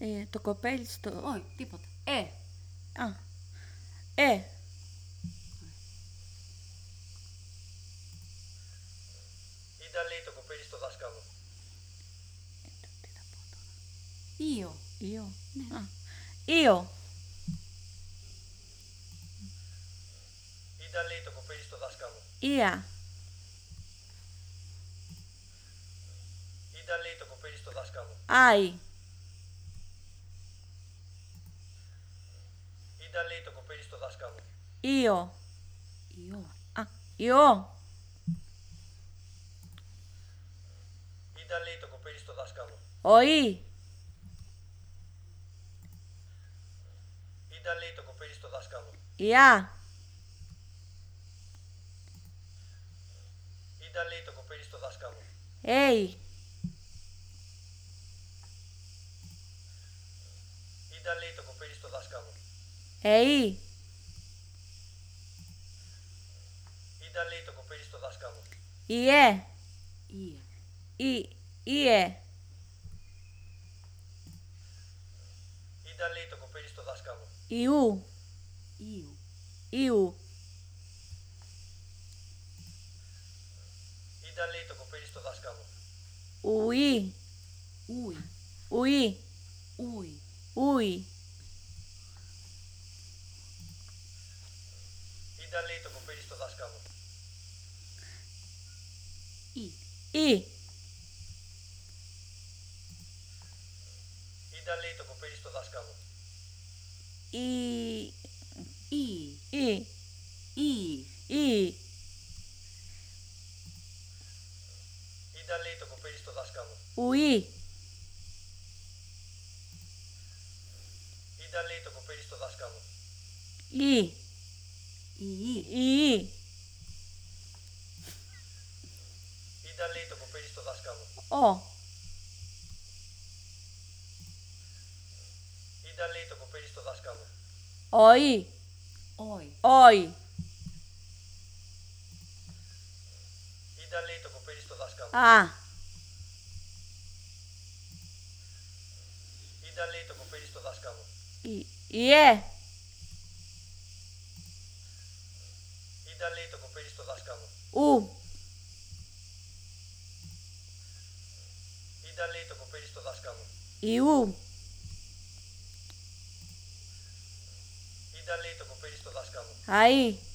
Το κοπέλι στο... Όχι, τίποτα. Α. Ήταν λέει το κοπέλι στο δάσκαλο. Ίο. Ίο. Ναι. Ίο. Ήταν λέει το κοπέλι στο δάσκαλο. Ία. Ήταν λέει το κοπέλι στο δάσκαλο. Άι. Ήταν λέει το κοπέλι στο δάσκαλο. Ίο. Ιό. Ιό. Ήταν λέει το κοπέλι στο δάσκαλο. Οή. Ήταν λέει το κοπέλι στο δάσκαλο. Ιά. Ήταν λέει το κοπέλι στο δάσκαλο. Έι. Ήταν λέει το κοπέλι στο δάσκαλο. Εή. Ήταν λέει το κοπέλι στο δάσκαλο. Ιέ. Ίε. Ιέ. Ήταν λέει το κοπέλι στο δάσκαλο. Ιού. Ιου. Ιου. Ήταν λέει το κοπέλι στο δάσκαλο. Ουί. Ούι. Ουί. Ούι. Ούι. Ήταν λέει το κοπέλι στο δάσκαλο. Ι. Ι. Ήταν λέει το κοπέλι στο δάσκαλο. Ι. Ι. Ι. Ι. Ι. Ήταν λέει το κοπέλι στο δάσκαλο. Ουί. Ήταν λέει το κοπέλι στο δάσκαλο. Ι. Ι. Ι. Ήταν λέει το κοπέλι στο δάσκαλο. Ο. Ήταν λέει το κοπέλι στο δάσκαλο. Οή. Όι. Όι. Ήταν λέει το κοπέλι στο δάσκαλο. Α. Ήταν λέει το κοπέλι στο δάσκαλο. Ιέ. Ήταν λέει το κοπέλι στο δάσκαλο. Ου. Ήταν λέει το κοπέλι στο δάσκαλο. Ιού. Ήταν λέει το κοπέλι στο δάσκαλο. Αή.